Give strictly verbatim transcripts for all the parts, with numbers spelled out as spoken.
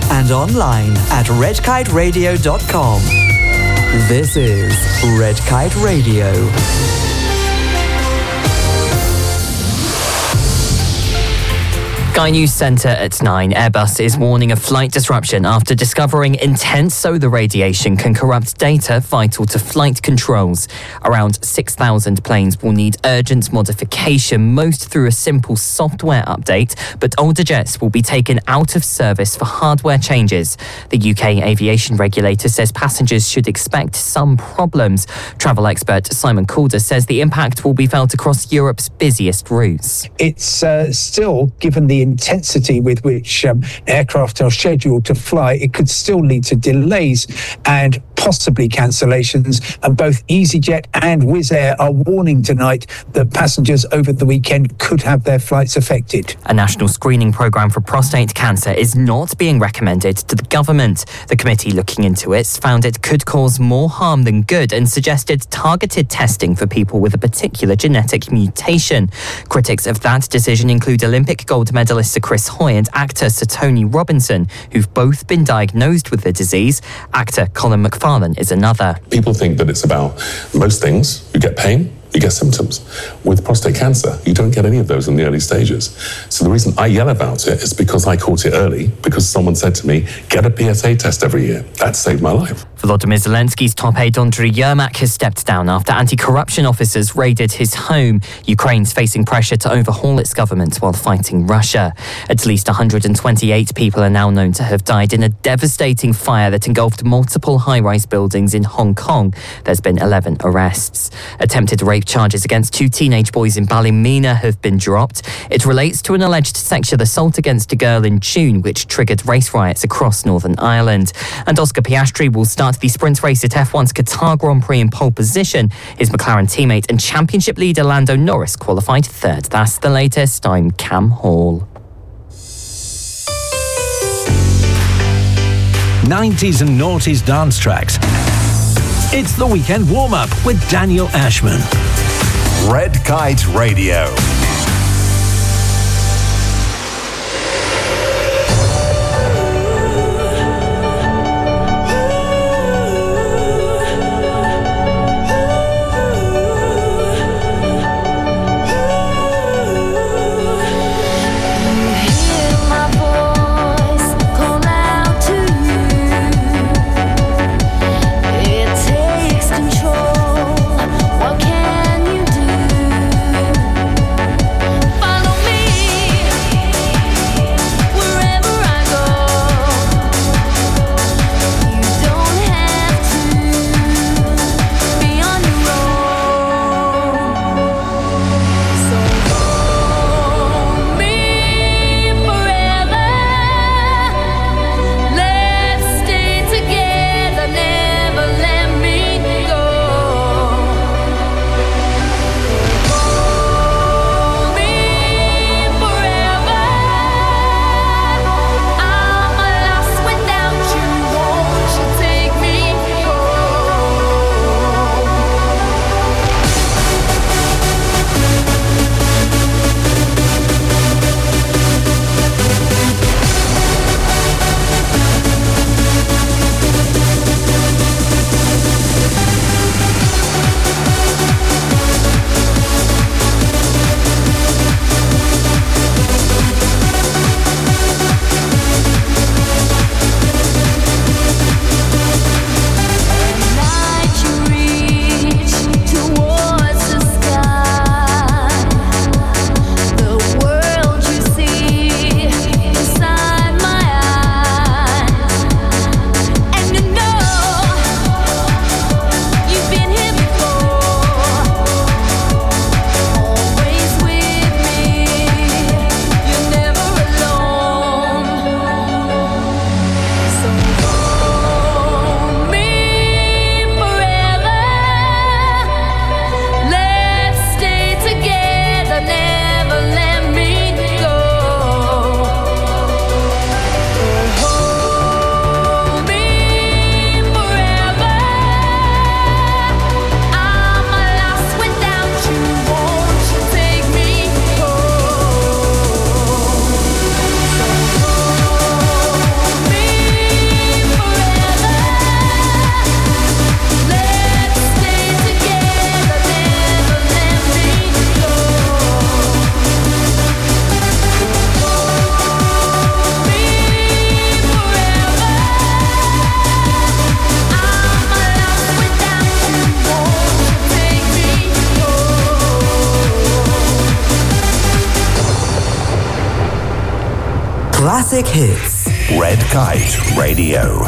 and online at red kite radio dot com. This is Red Kite Radio. Sky News Centre at nine. Airbus is warning of flight disruption after discovering intense solar radiation can corrupt data vital to flight controls. Around six thousand planes will need urgent modification, most through a simple software update, but older jets will be taken out of service for hardware changes. The U K aviation regulator says passengers should expect some problems. Travel expert Simon Calder says the impact will be felt across Europe's busiest routes. It's uh, still, given the intensity with which um, aircraft are scheduled to fly, it could still lead to delays and possibly cancellations. And both EasyJet and Wizz Air are warning tonight that passengers over the weekend could have their flights affected. A national screening programme for prostate cancer is not being recommended to the government. The committee looking into it found it could cause more harm than good and suggested targeted testing for people with a particular genetic mutation. Critics of that decision include Olympic gold medalist Sir Chris Hoy and actor Sir Tony Robinson, who've both been diagnosed with the disease. Actor Colin McFarlane is another. People think that it's about most things. You get pain, you get symptoms. With prostate cancer, you don't get any of those in the early stages. So the reason I yell about it is because I caught it early, because someone said to me, get a P S A test every year. That saved my life. Volodymyr Zelensky's top aide Andriy Yermak has stepped down after anti-corruption officers raided his home. Ukraine's facing pressure to overhaul its government while fighting Russia. At least one hundred twenty-eight people are now known to have died in a devastating fire that engulfed multiple high-rise buildings in Hong Kong. There's been eleven arrests. Attempted rape charges against two teenage boys in Ballymena have been dropped. It relates to an alleged sexual assault against a girl in June, which triggered race riots across Northern Ireland. And Oscar Piastri will start the sprint race at F one's Qatar Grand Prix in pole position. His McLaren teammate and championship leader Lando Norris qualified third. That's the latest. I'm Cam Hall. nineties and noughties dance tracks. It's the weekend warm-up with Daniel Ashman. Red Kite Radio. Control, what can you do? classic hits. Red Kite Radio.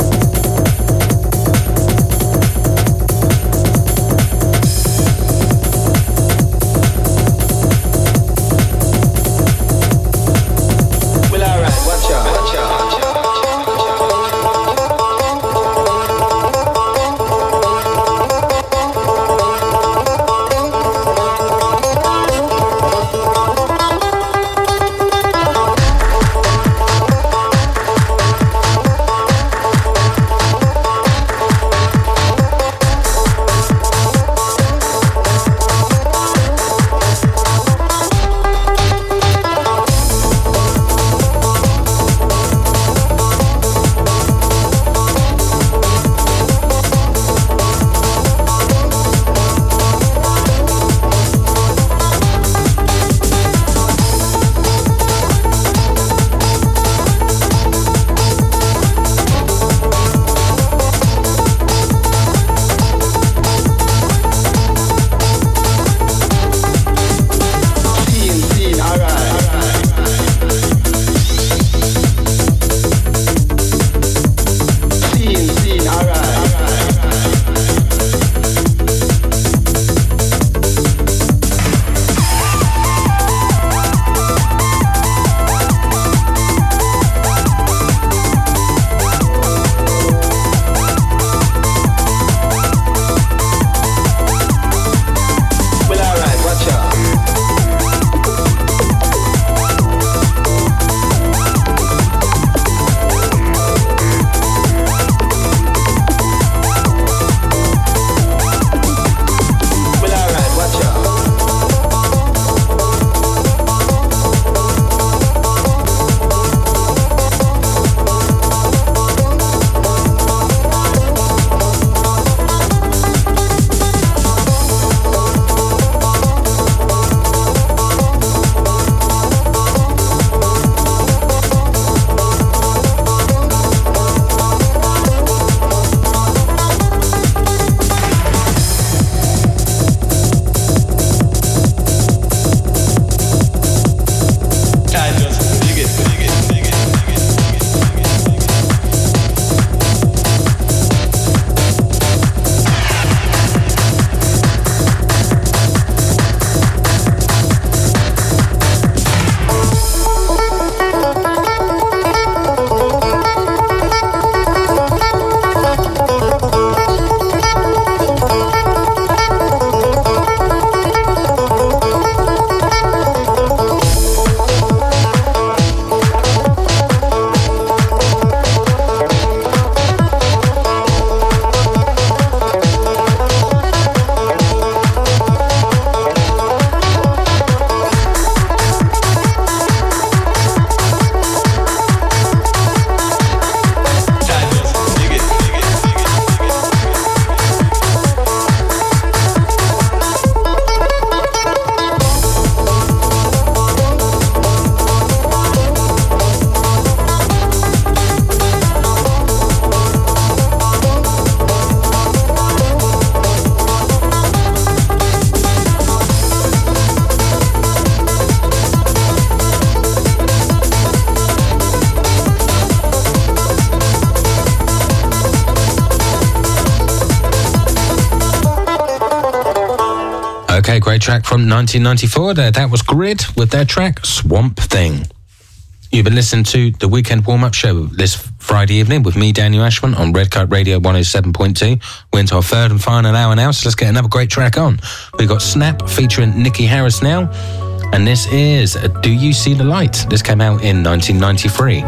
Okay, great track from nineteen ninety-four there. That was Grid with their track Swamp Thing. You've been listening to the Weekend Warm-Up Show this Friday evening with me, Daniel Ashman, on Red Kite Radio one oh seven point two. We're into our third and final hour now, so let's get another great track on. We've got Snap featuring Nikki Harris now, and this is Do You See the Light? This came out in nineteen ninety-three.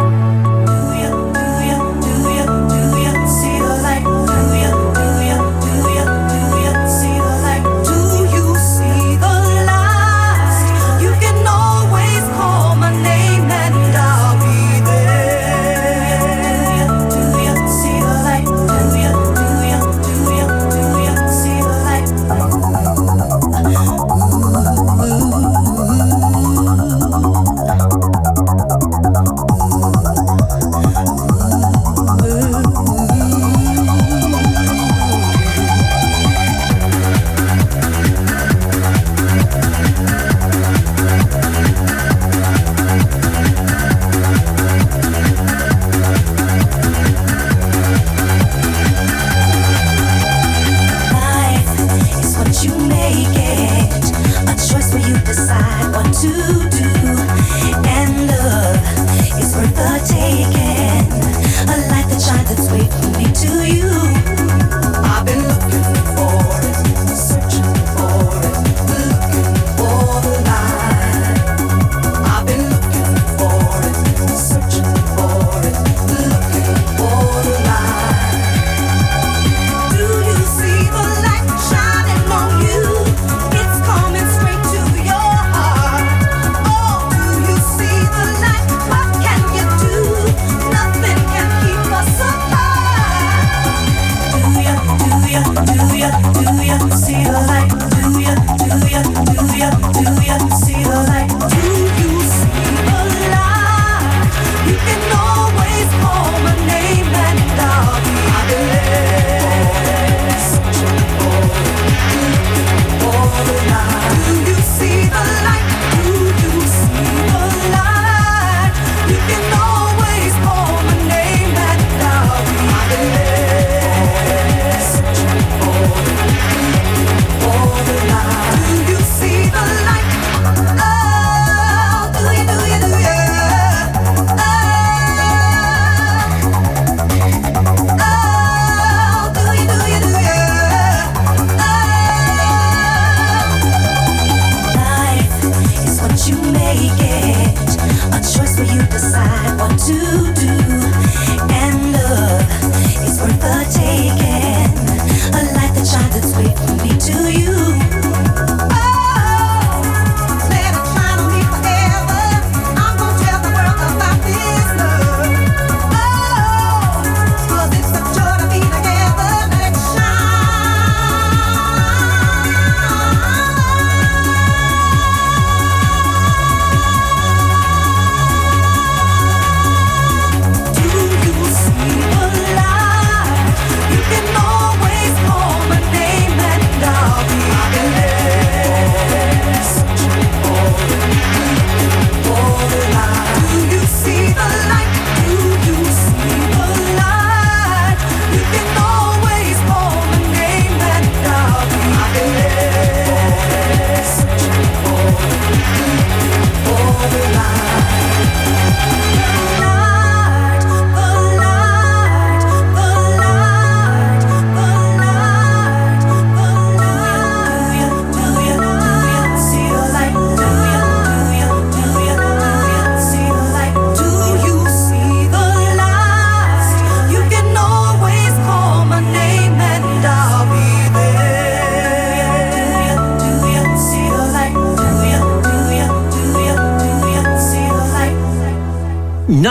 Ooh.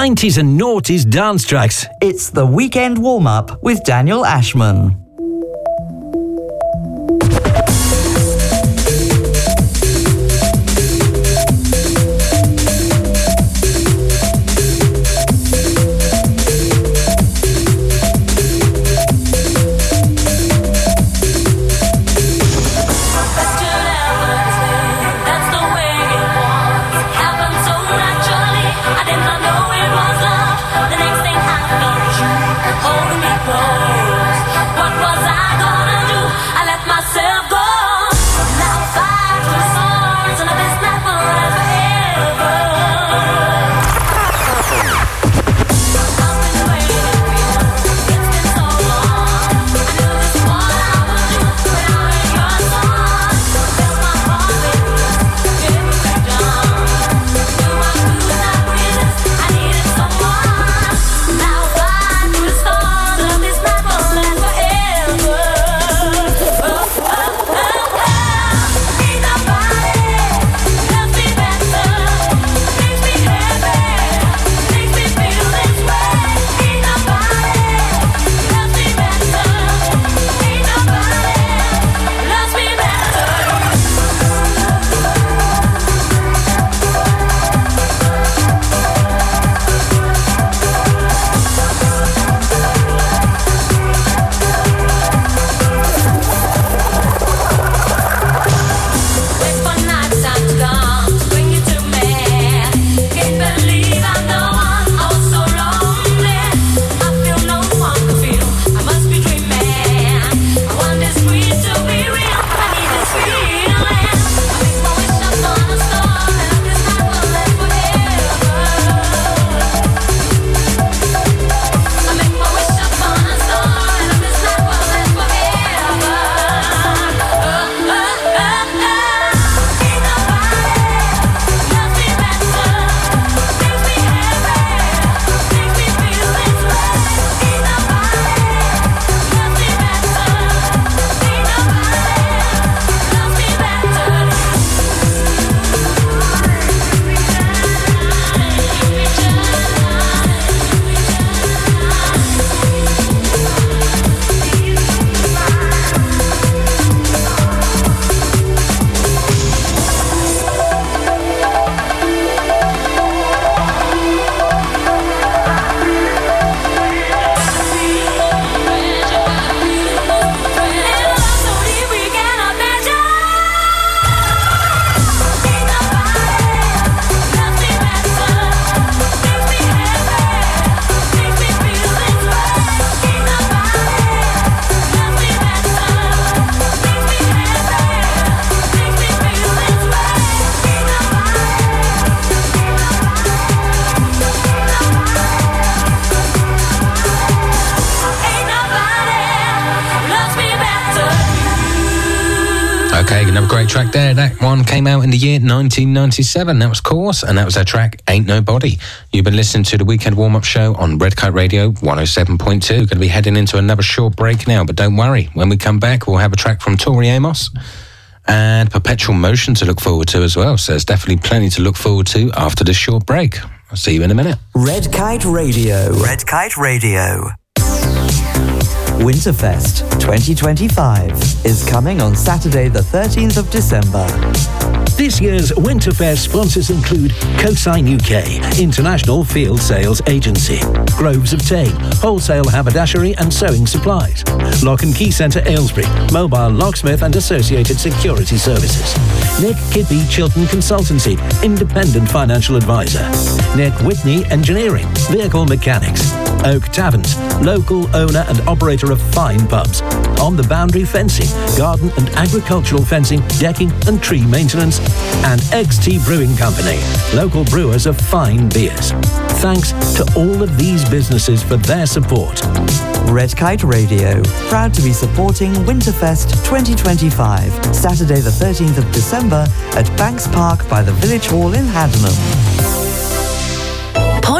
nineties and noughties dance tracks. It's the weekend warm-up with Daniel Ashman. Okay, another great track there. That one came out in the year nineteen ninety-seven. That was Course, and that was our track, Ain't Nobody. You've been listening to the Weekend Warm-Up Show on Red Kite Radio one oh seven point two. Going to be heading into another short break now, but don't worry. When we come back, we'll have a track from Tori Amos and Perpetual Motion to look forward to as well. So there's definitely plenty to look forward to after this short break. I'll see you in a minute. Red Kite Radio. Red Kite Radio. Winterfest twenty twenty-five is coming on Saturday the thirteenth of December. This year's Winterfest sponsors include Cosign U K, International Field Sales Agency, Groves of Tame, Wholesale Haberdashery and Sewing Supplies, Lock and Key Centre Aylesbury, Mobile Locksmith and Associated Security Services, Nick Kidby Chilton Consultancy, Independent Financial Advisor, Nick Whitney Engineering, Vehicle Mechanics, Oak Taverns, local owner and operator of fine pubs, On the Boundary Fencing, garden and agricultural fencing, decking and tree maintenance, and X T Brewing Company, local brewers of fine beers. Thanks to all of these businesses for their support. Red Kite Radio, proud to be supporting Winterfest twenty twenty-five, Saturday the thirteenth of December at Banks Park by the Village Hall in Haddenham.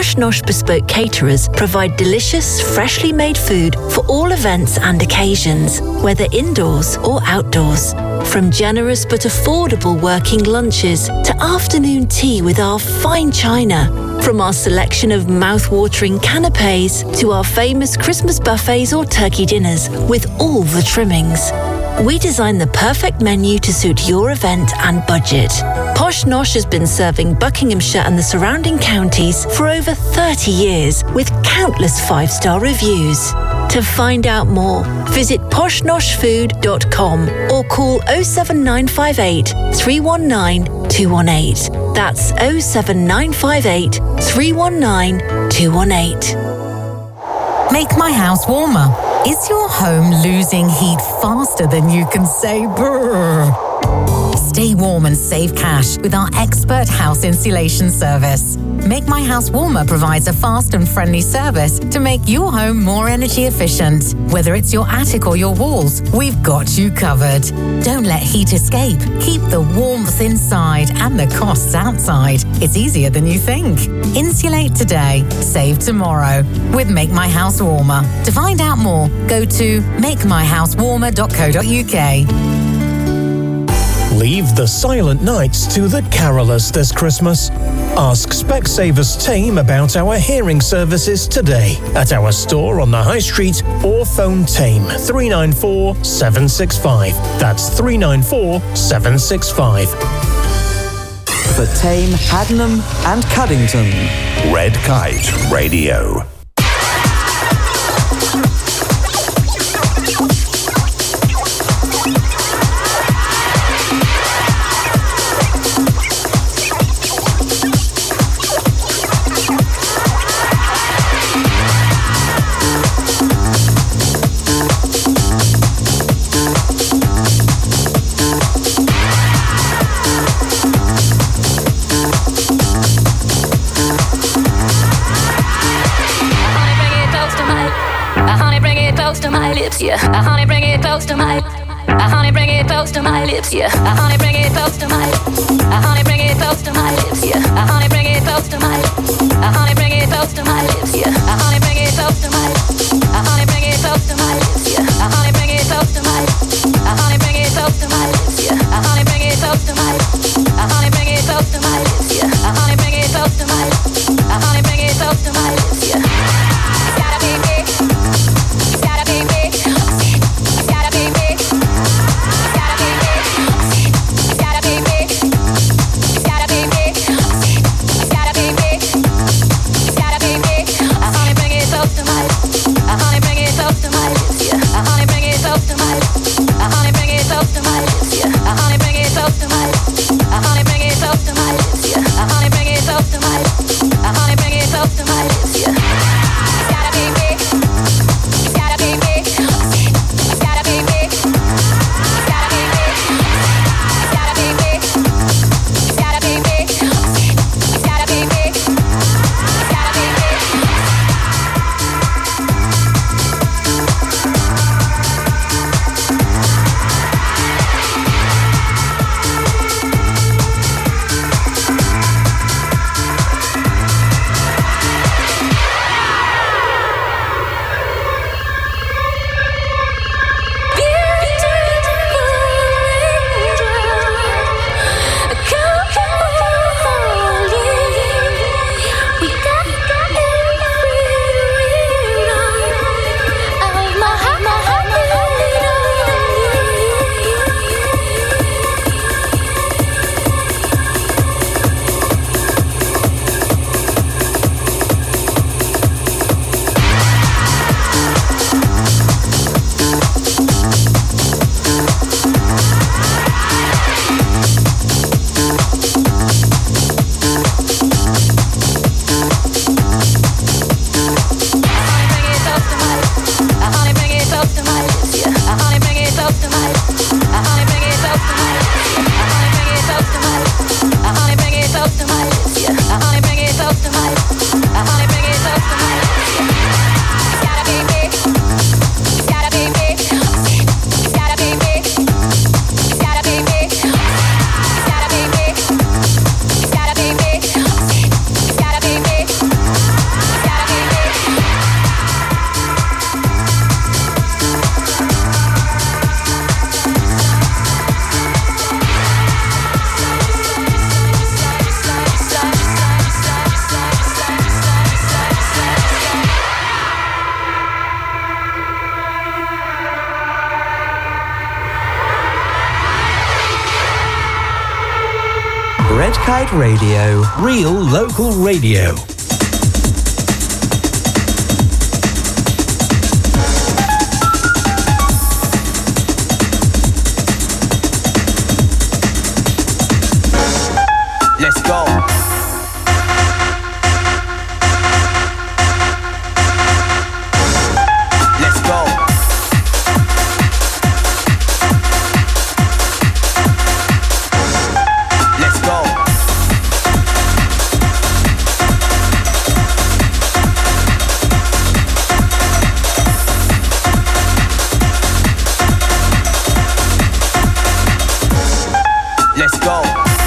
Posh Nosh Bespoke Caterers provide delicious, freshly made food for all events and occasions, whether indoors or outdoors. From generous but affordable working lunches to afternoon tea with our fine china. From our selection of mouth-watering canapes to our famous Christmas buffets or turkey dinners with all the trimmings. We design the perfect menu to suit your event and budget. Posh Nosh has been serving Buckinghamshire and the surrounding counties for over thirty years with countless five-star reviews. To find out more, visit posh nosh food dot com or call oh seven nine five eight, three one nine, two one eight. That's oh seven nine five eight, three one nine, two one eight. Make my house warmer. Is your home losing heat faster than you can say brrr? Stay warm and save cash with our expert house insulation service. Make My House Warmer provides a fast and friendly service to make your home more energy efficient. Whether it's your attic or your walls, we've got you covered. Don't let heat escape. Keep the warmth inside and the costs outside. It's easier than you think. Insulate today, save tomorrow with Make My House Warmer. To find out more, go to make my house warmer dot co dot uk. Leave the silent nights to the carolers this Christmas. Ask Specsavers team about our hearing services today at our store on the High Street or phone Tame three nine four, seven six five. That's three nine four, seven six five. For Tame, Haddenham and Cuddington. Red Kite Radio. Yeah, uh, honey, bring it close to my. Uh, honey, bring it close to my lips. Yeah, uh, honey, bring it close to my. Uh, honey, bring it close to my lips. Yeah, uh, honey, bring it close to my. Uh, honey, bring it close to my lips. Yeah, uh, honey, bring it close to my. Uh, honey, bring it close to my lips. Yeah, uh, honey, bring it close to my. Uh, honey, bring it close to my lips. Yeah, uh, honey, bring it close to my. Uh, honey, bring it close to my lips. Yeah, uh, honey, bring it close to my. Uh, honey, bring it close to my lips. Yeah, it's gotta be big. It's gotta be big. Close to my Kite Radio. Real local radio. Let's go. Let's go. Let's go. Let's go.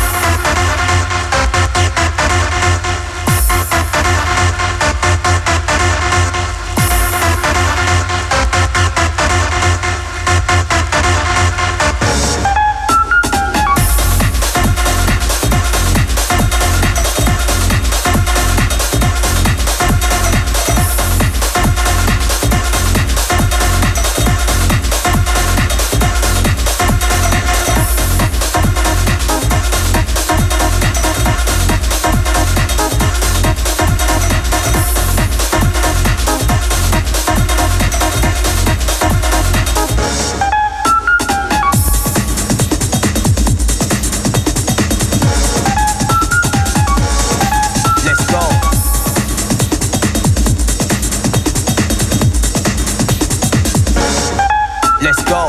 Let's go.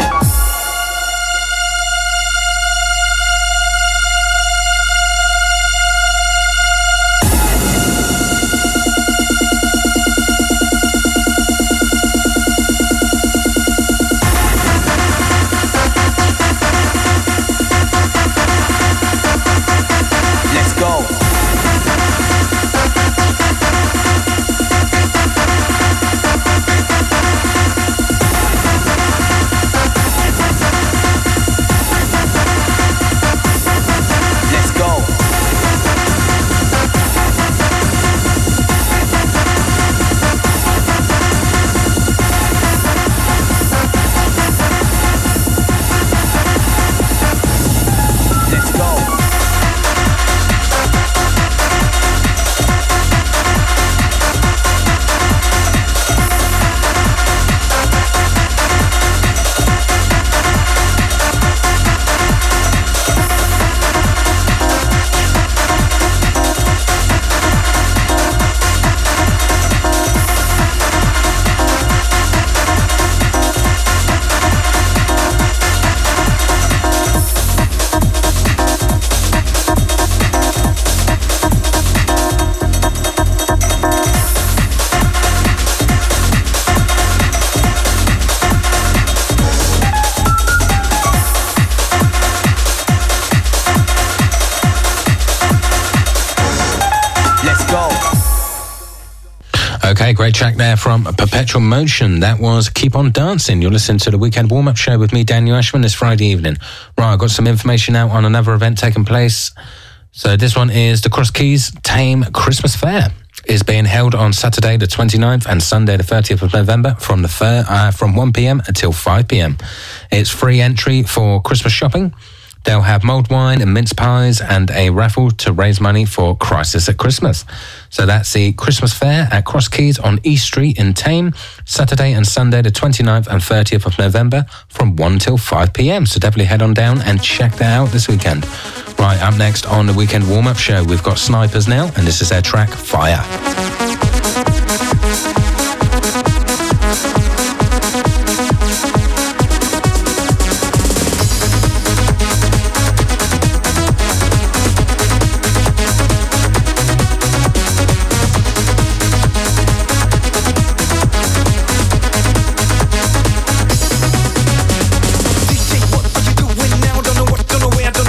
Okay, great track there from Perpetual Motion. That was Keep On Dancing. You're listening to the Weekend Warm-Up Show with me, Daniel Ashman, this Friday evening. Right, I've got some information out on another event taking place. So this one is the Cross Keys Tame Christmas Fair. Is being held on Saturday the twenty-ninth and Sunday the thirtieth of November from the fair, uh, from one p.m. until five p.m. It's free entry for Christmas shopping. They'll have mulled wine and mince pies and a raffle to raise money for Crisis at Christmas. So that's the Christmas Fair at Cross Keys on East Street in Tame, Saturday and Sunday the twenty-ninth and thirtieth of November from one till five p.m. So definitely head on down and check that out this weekend. Right, up next on the Weekend Warm-Up Show, we've got Snipers now, and this is their track, Fire.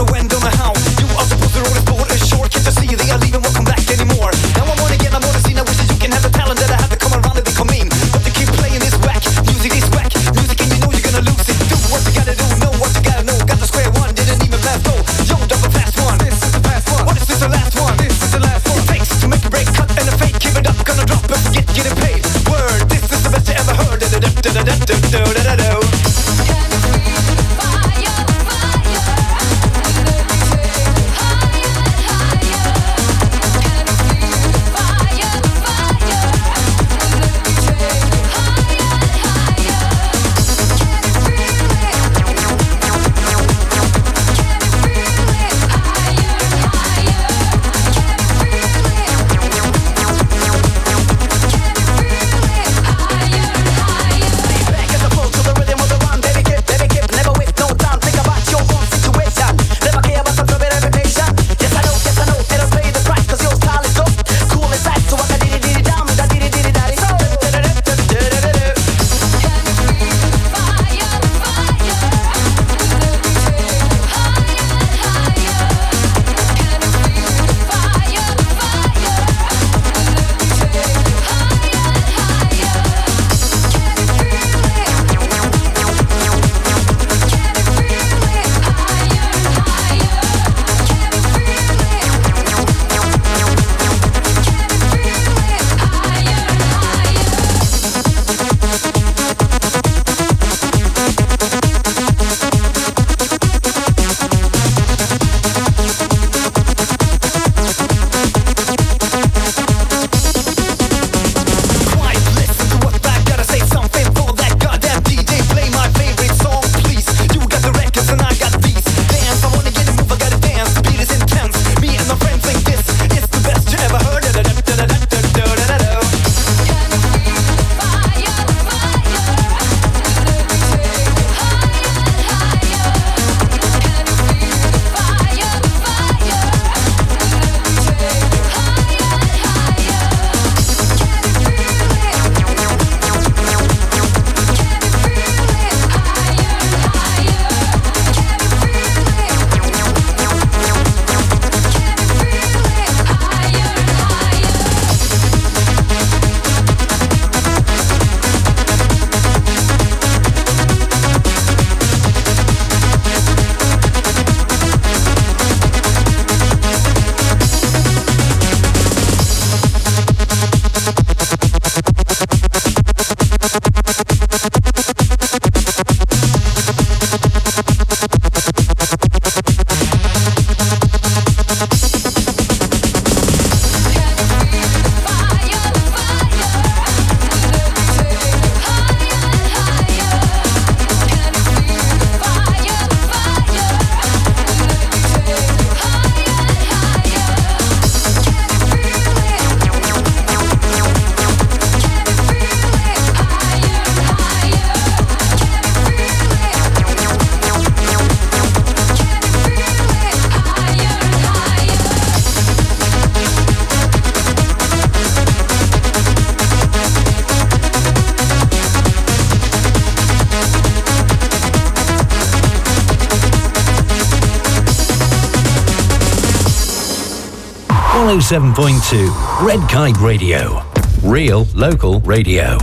See they are leaving, won't come back anymore. Now I'm on again, I'm on a scene, I wish oh seven point two. Red Kite Radio. Real local radio.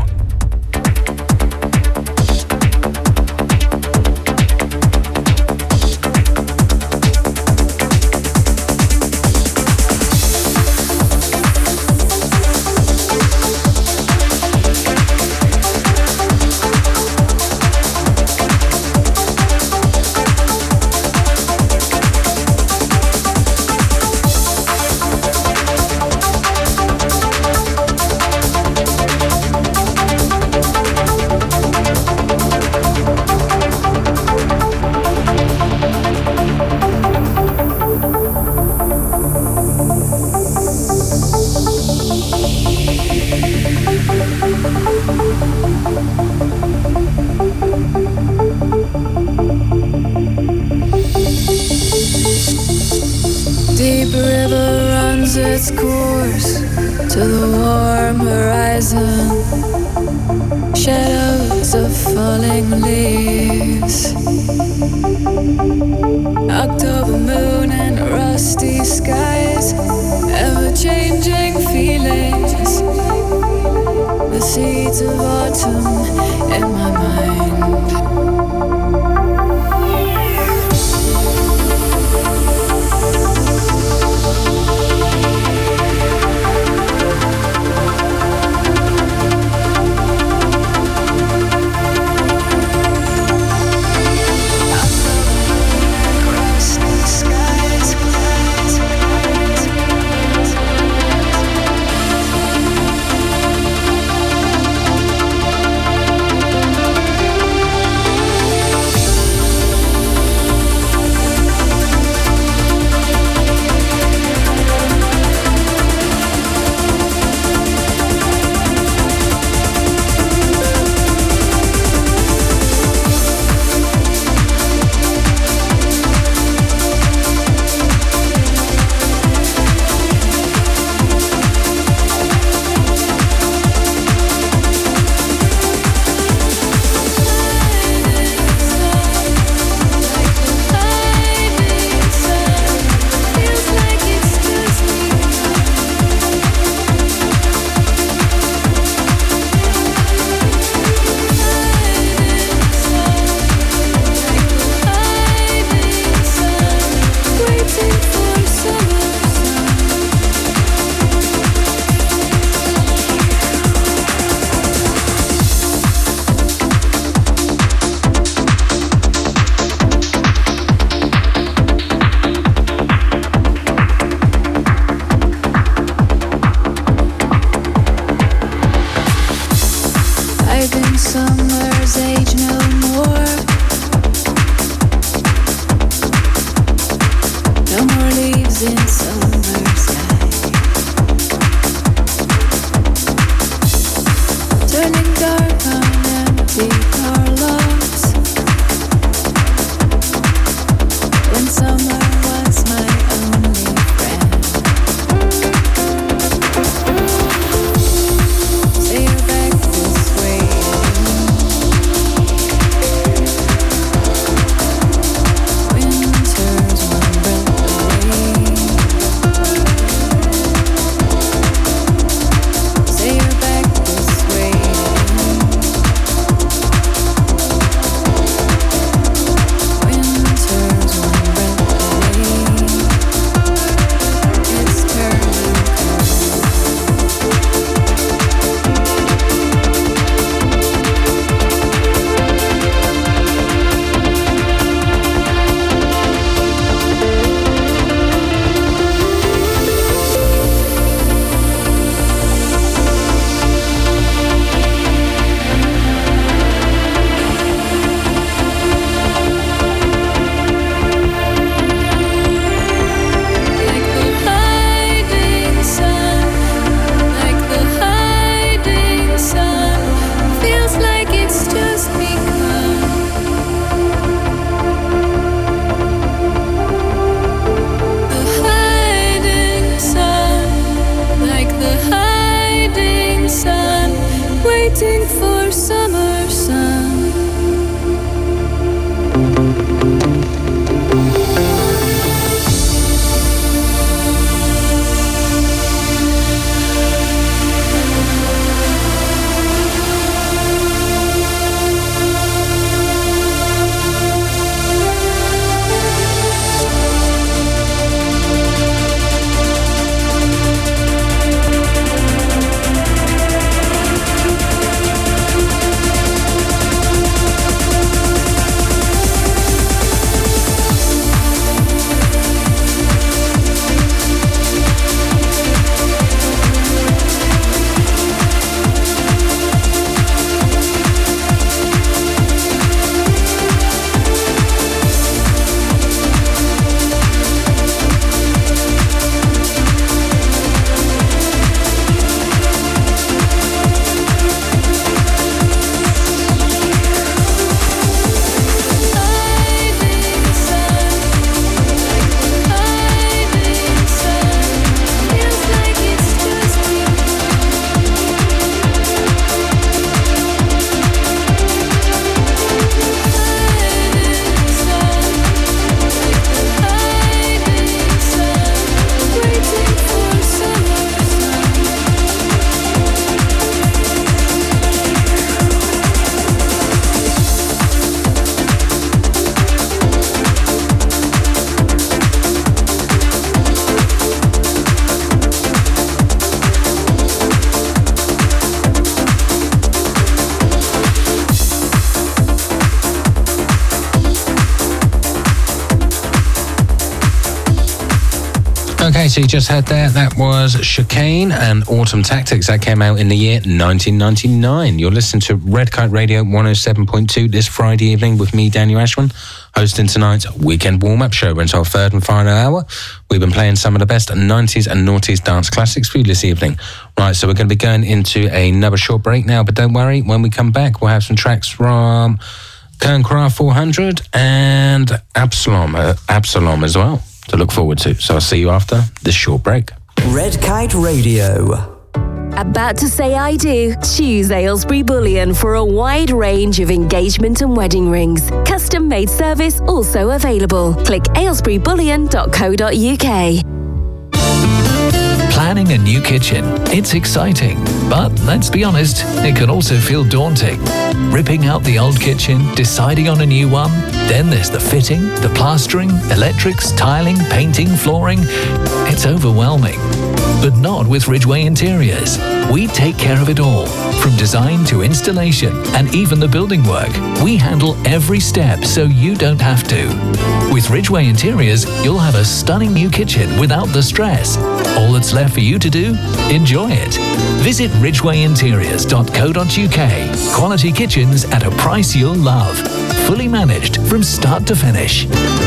so you just heard there, that was Chicane and Autumn Tactics. That came out in the year nineteen ninety-nine. You're listening to Red Kite Radio one oh seven point two this Friday evening with me, Daniel Ashman, hosting tonight's weekend warm-up show. We're into our third and final hour. We've been playing some of the best nineties and noughties dance classics for you this evening. Right, so we're going to be going into another short break now, but don't worry, when we come back, we'll have some tracks from Kerncraft four hundred and Absalom, uh, Absalom as well to look forward to. So I'll see you after this short break. Red Kite Radio. About to say I do? Choose Aylesbury Bullion for a wide range of engagement and wedding rings. Custom made service also available. Click aylesbury bullion dot co dot uk. Planning a new kitchen. It's exciting, but let's be honest, it can also feel daunting. Ripping out the old kitchen, deciding on a new one, then there's the fitting, the plastering, electrics, tiling, painting, flooring. It's overwhelming. But not with Ridgeway Interiors. We take care of it all, from design to installation and even the building work. We handle every step so you don't have to. With Ridgeway Interiors, you'll have a stunning new kitchen without the stress. All that's left for you to do? Enjoy it. Visit ridgeway interiors dot co dot uk. Quality kitchens at a price you'll love. Fully managed from start to finish.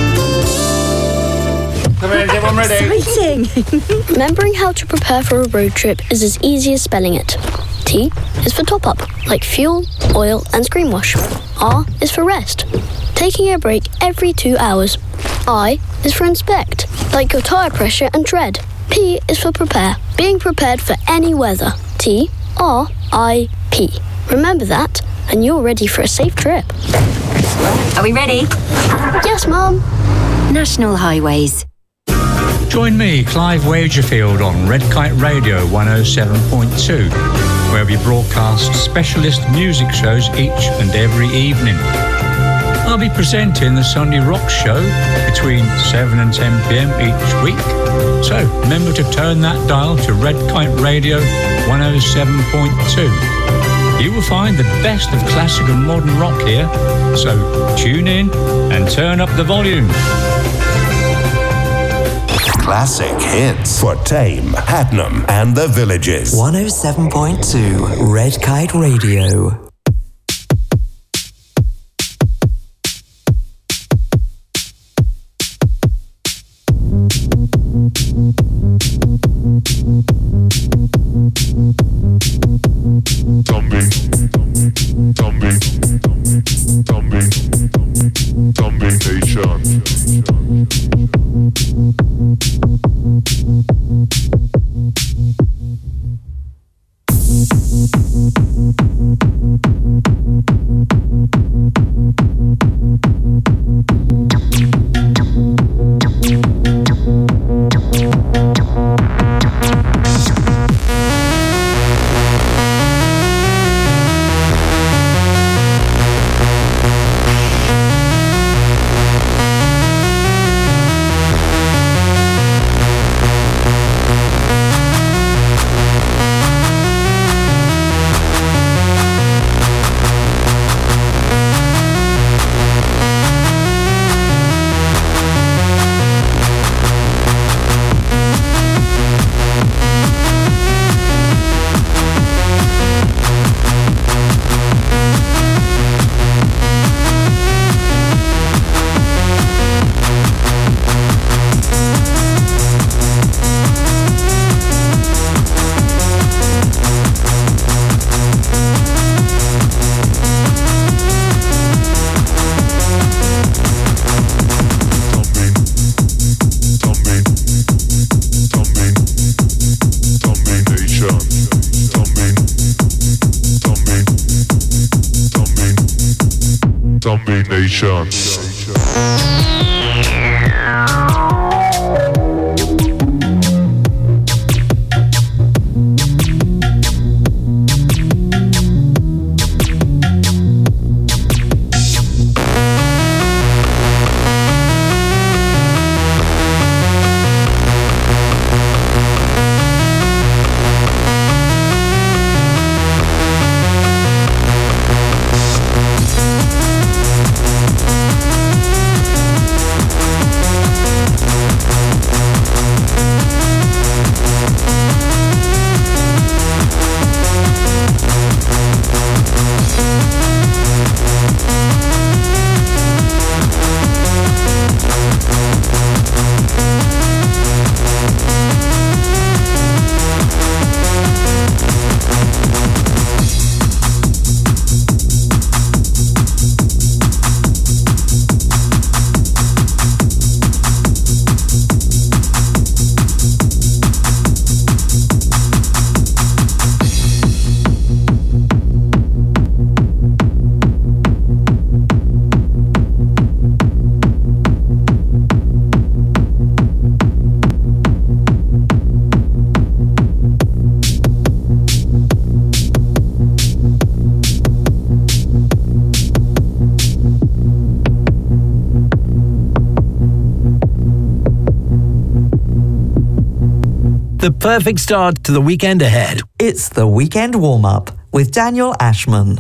Come in, everyone ready? Exciting! Remembering how to prepare for a road trip is as easy as spelling it. T is for top up, like fuel, oil, and screen wash. R is for rest, taking a break every two hours. I is for inspect, like your tyre pressure and tread. P is for prepare, being prepared for any weather. T R I P. Remember that, and you're ready for a safe trip. Are we ready? Yes, Mum. National Highways. Join me, Clive Wagerfield, on Red Kite Radio one oh seven point two, where we broadcast specialist music shows each and every evening. I'll be presenting the Sunday Rock Show between seven and ten p.m. each week. So remember to turn that dial to Red Kite Radio one oh seven point two. You will find the best of classic and modern rock here. So tune in and turn up the volume. Classic hits for Tame, Hatnam, and the Villages. one oh seven point two Red Kite Radio. Zombie, zombie, zombie, zombie nation. Nation. the perfect start to the weekend ahead. It's the Weekend Warm-Up with Daniel Ashman.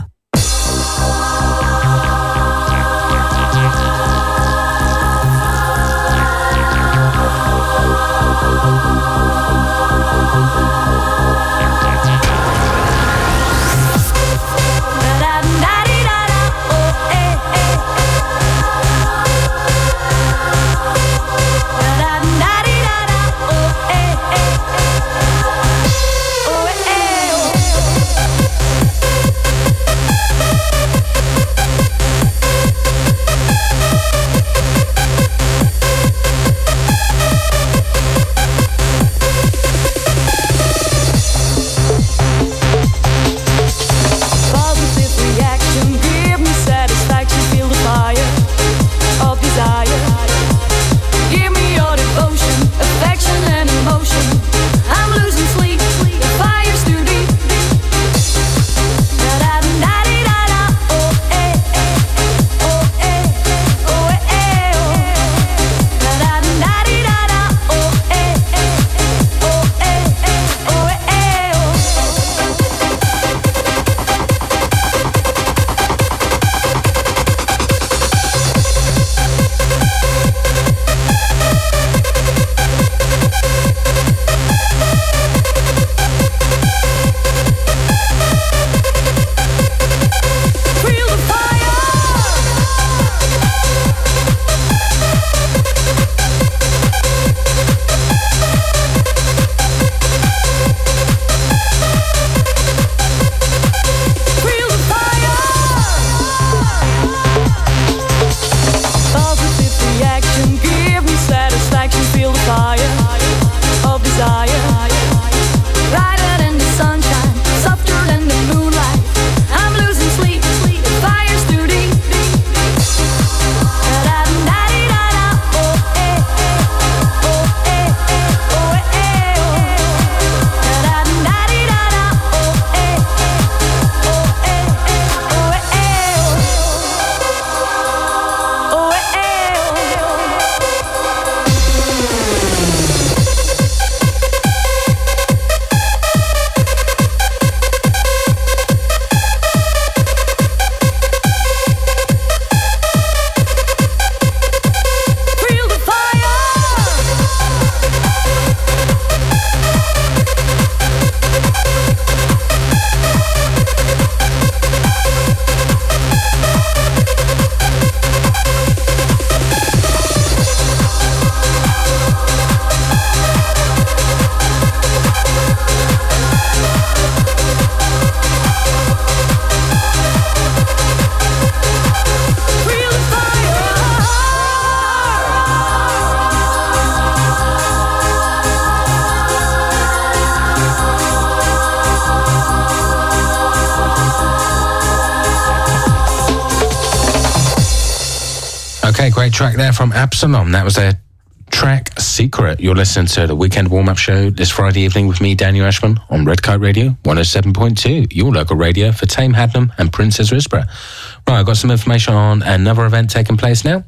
Okay, great track there from Absalom. That was their track Secret. You're listening to the Weekend Warm-Up Show this Friday evening with me, Daniel Ashman, on Red Kite Radio one oh seven point two, your local radio for Tame Hadnam and Princess Risborough. Right, I've got some information on another event taking place now.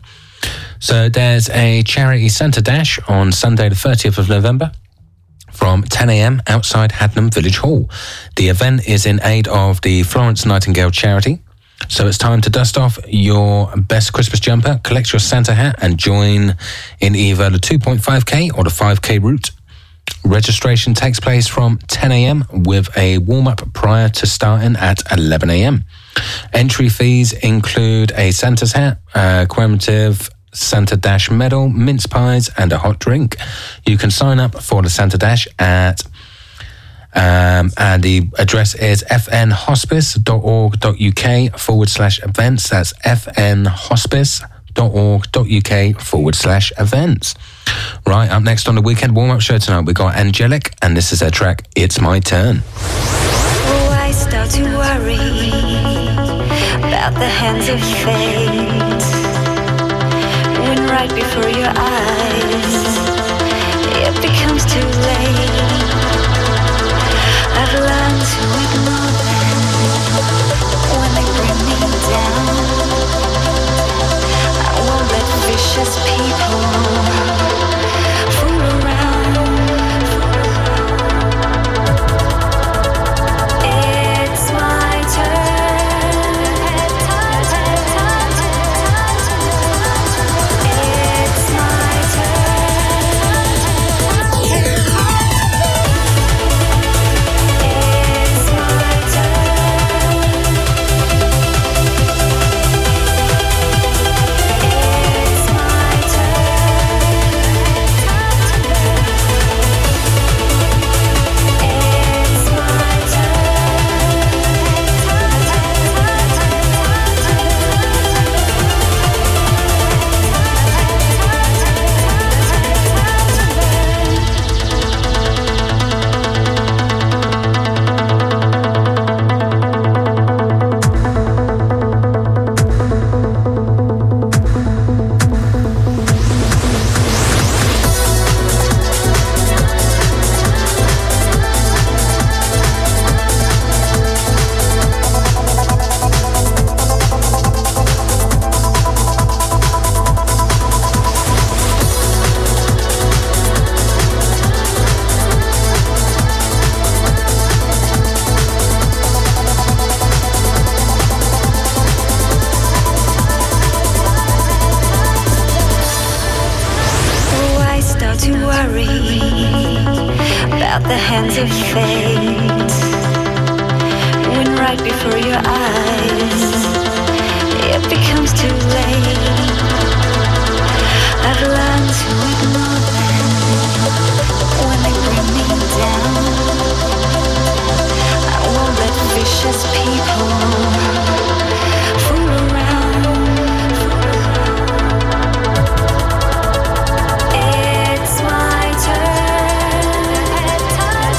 So there's a charity Santa Dash on Sunday the thirtieth of November from ten a.m. outside Hadnam Village Hall. The event is in aid of the Florence Nightingale charity. So it's time to dust off your best Christmas jumper, collect your Santa hat and join in either the two point five K or the five K route. Registration takes place from ten a.m. with a warm-up prior to starting at eleven a.m. Entry fees include a Santa's hat, a commemorative Santa Dash medal, mince pies and a hot drink. You can sign up for the Santa Dash at Um, and the address is fnhospice.org.uk forward slash events. That's fnhospice.org.uk forward slash events. Right, up next on the Weekend Warm-Up Show tonight, we got Angelic, and this is their track, It's My Turn. Oh, I start to worry about the hands of fate when right before your eyes it becomes too late. I've learned to ignore them when they bring me down. I won't let vicious people fool around. hands of fate. When right before your eyes, it becomes too late. I've learned to ignore them when they bring me down. I won't let vicious people fool around. It's my turn. It's my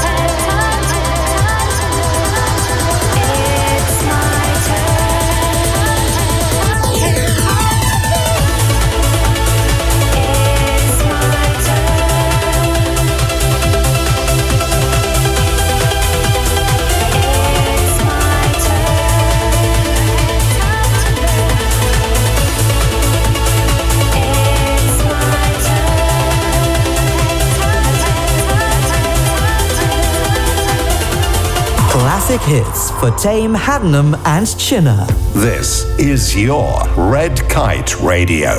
Classic hits for Tame, Haddenham and Chinner. This is your Red Kite Radio.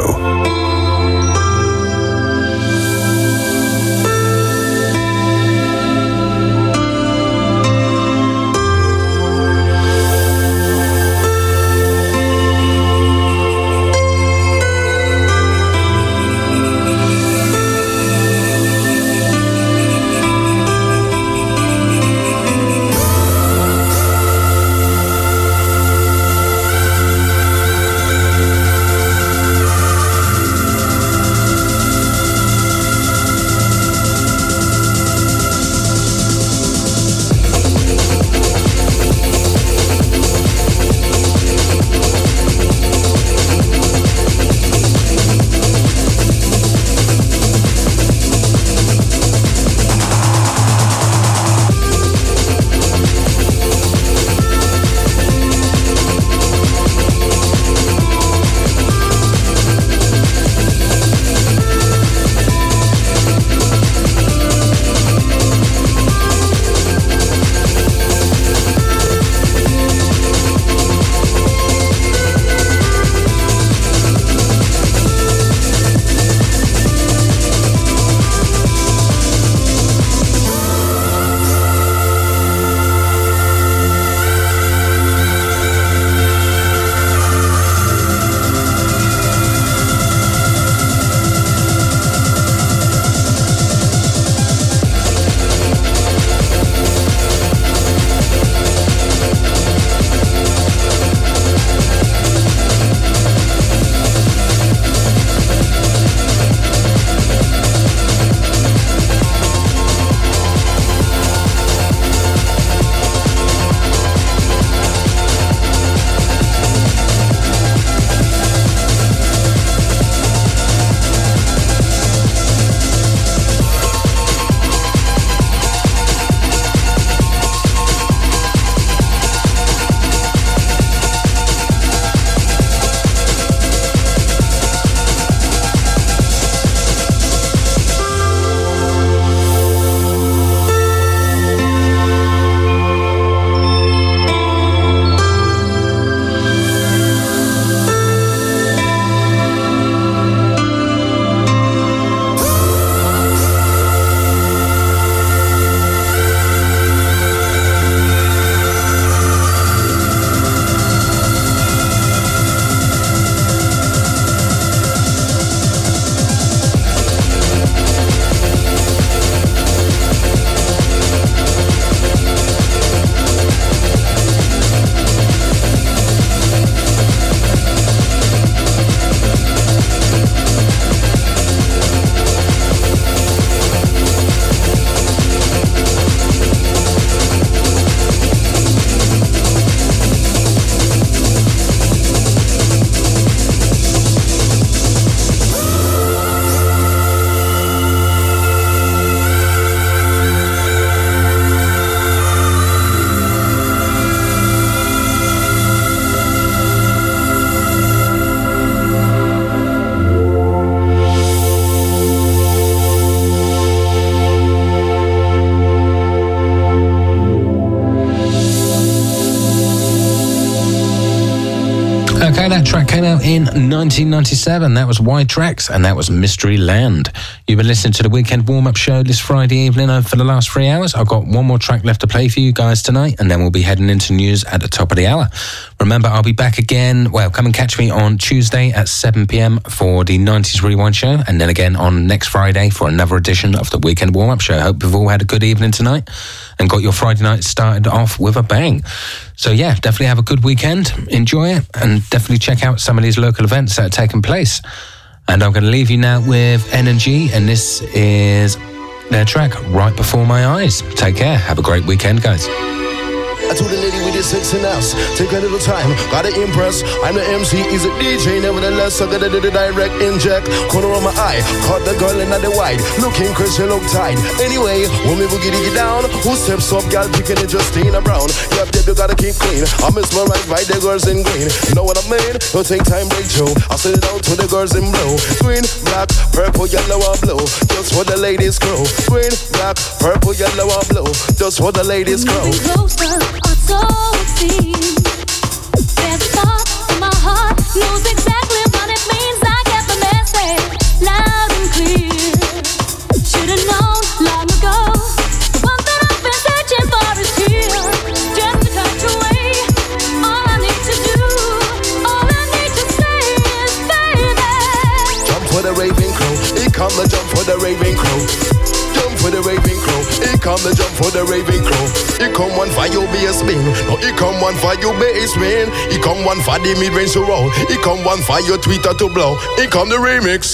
Okay, that track came out in nineteen ninety-seven. That was Wide Tracks, and that was Mystery Land. You've been listening to the weekend warm-up show this Friday evening uh, for the last three hours. I've got one more track left to play for you guys tonight, and then we'll be heading into news at the top of the hour. Remember, I'll be back again. Well, come and catch me on Tuesday at seven p.m. for the nineties Rewind show, and then again on next Friday for another edition of the weekend warm-up show. Hope you've all had a good evening tonight and got your Friday night started off with a bang. So yeah, definitely have a good weekend, enjoy it, and definitely check out some of these local events that are taking place. And I'm going to leave you now with N and G, and this is their track, Right Before My Eyes. Take care, have a great weekend, guys. I told the lady with the sexy ass, take a little time, gotta impress. I'm the M C, he's a D J, nevertheless I gotta do the direct inject. Corner of my eye, caught the girl in the wide, looking cause she look tight. Anyway, when we boogie diggy down, who steps up, girl, picking it Justina Brown. Yep, yep, you gotta keep clean. I miss my right by the girls in green. You know what I mean? Don't take time, break Joe. I send it out to the girls in blue. Green, black, purple, yellow, and blue. Just for the ladies crew. Green, black, purple, yellow, and blue. Just for the ladies crew. Or so it seems. There's a thought in my heart, knows exactly what it means. I get the message loud and clear. Should've known long ago. The one that I've been searching for is here, just a touch away. All I need to do, all I need to say is, baby. Jump for the raving crew. Here come the jump for the raving crew. Jump for the raving crew. Here come the jump for the raving crew. Here come one for you bass spin. No, here come one for you bass spin. Here come one for the mid-range to roll. Here come one for your tweeter to blow. Here come the remix.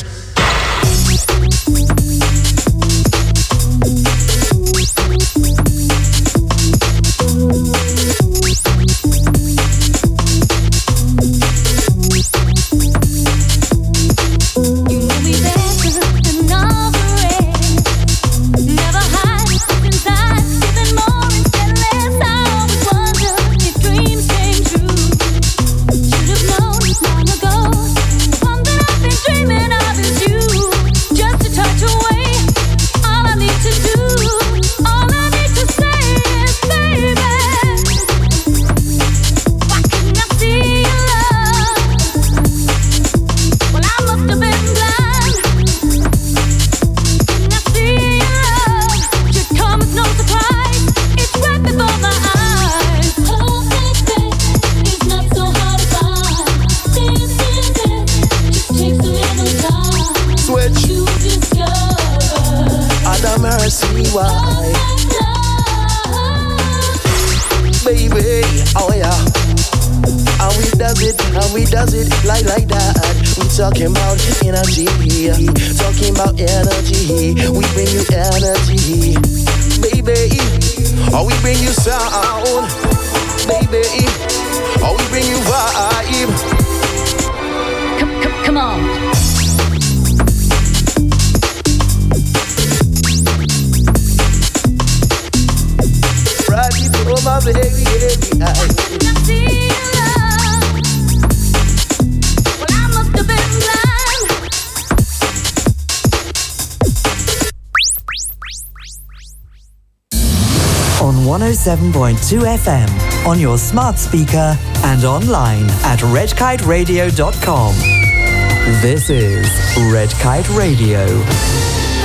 Talking about energy, talking about energy. We bring you energy, baby. Oh, we bring you sound, baby. Oh, we bring you vibe. Come, come, come on. Right before my baby, I on one oh seven point two F M, on your smart speaker and online at red kite radio dot com. This is Red Kite Radio.